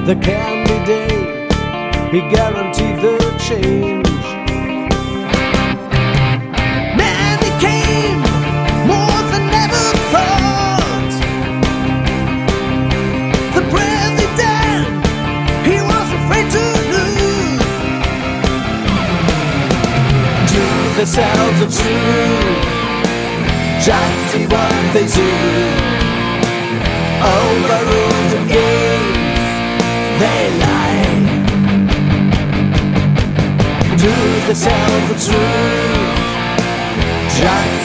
the candidate, he guaranteed the change. Many came, more than ever thought. The president, he was afraid to lose. Do they tell the truth? Just see what they do. Overrule the games, they lie. Do they tell the truth? Just